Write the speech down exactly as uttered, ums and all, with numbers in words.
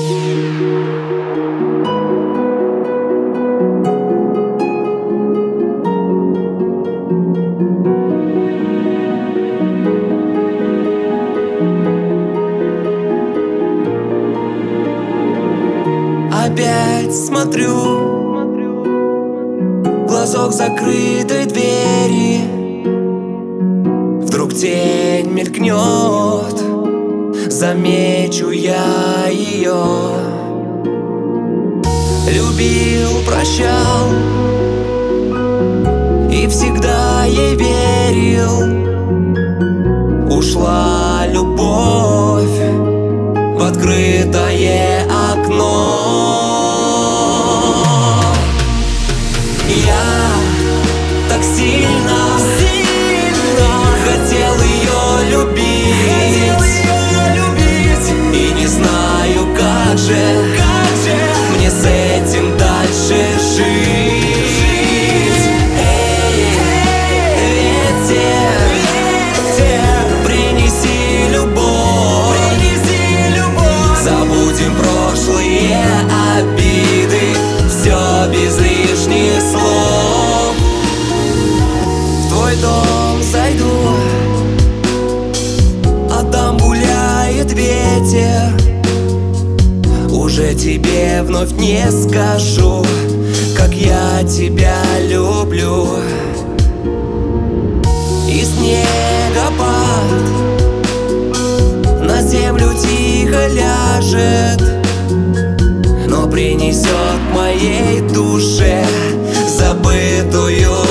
Опять смотрю в глазок закрытой двери. Вдруг тень мелькнет, замечу я ее. Любил, прощал и всегда ей верил. Ушла любовь в открытое окно. Я так сильно, сильно хотел ее любить, хотел ее любить. И не знаю, как же, как же мне с этим дальше жить. Эй, ветер, ветер, принеси любовь, принеси любовь. Забудем прошлые обиды, все без лишних слов. В твой дом зайду, а там гуляет ветер. Уже тебе вновь не скажу, как я тебя люблю. И снегопад на землю тихо ляжет, но принесет моей душе забытую